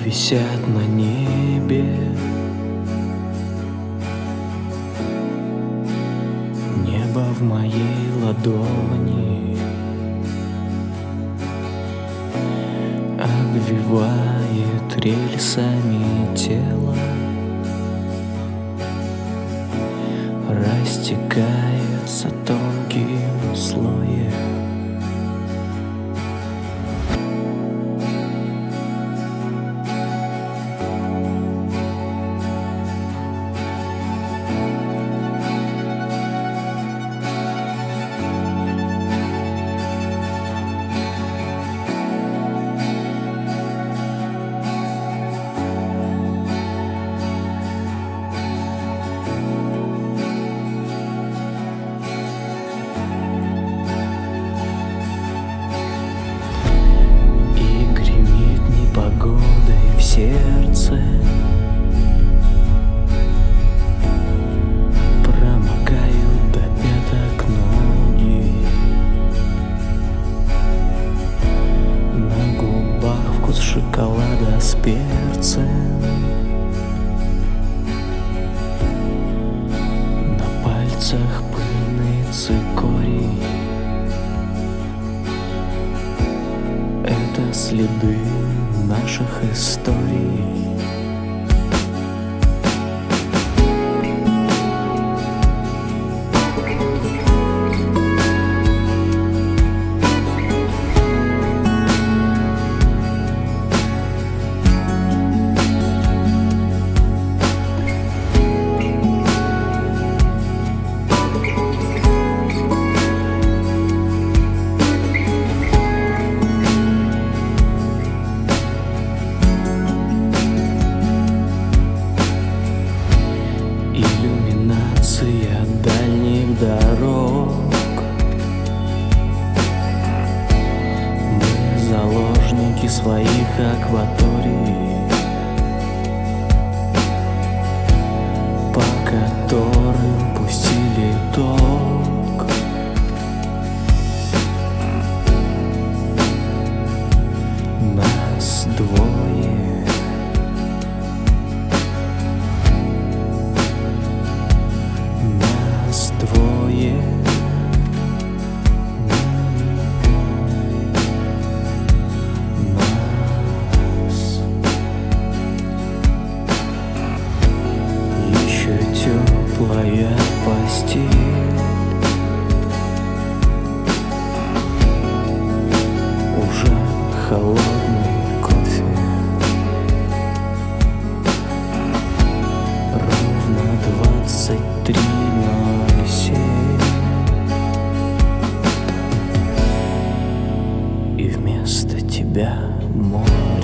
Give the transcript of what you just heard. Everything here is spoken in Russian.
висят на небе. Небо в моей ладони обвивает рельсами тело, растекается тонким слоем. Сердце промокают до пяток ноги, на губах вкус шоколада с перцем, на пальцах пыльный цикорий. Это следы наших историй. Иллюминация дальних дорог. Мы заложники своих акваторий, по которым пустили ток. Нас двое. Двое. Нас. Еще теплая постель, уже холодный кофе. Ровно 23:07. И вместо тебя мой